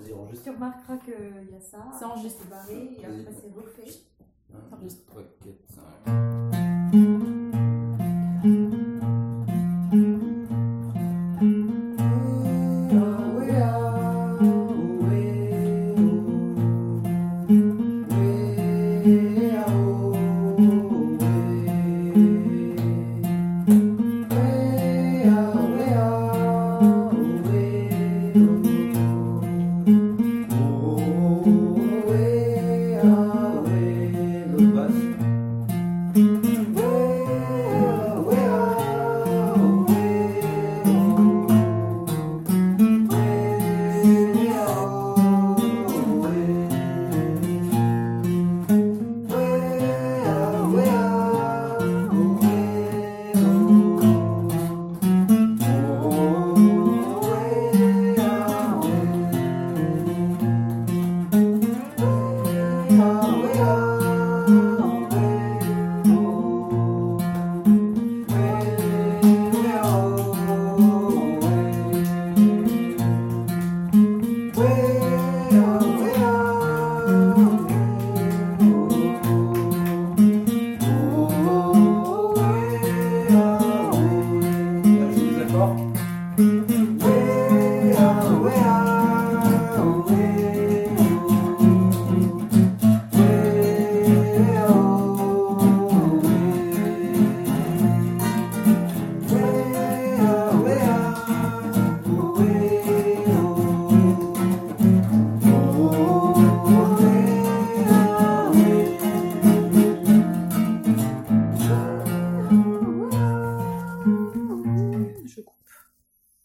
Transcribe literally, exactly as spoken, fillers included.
Vas-y, enregistre. Tu remarqueras qu'il y a ça. C'est enregistré. C'est barré et après c'est refait. un, deux, trois, quatre, cinq.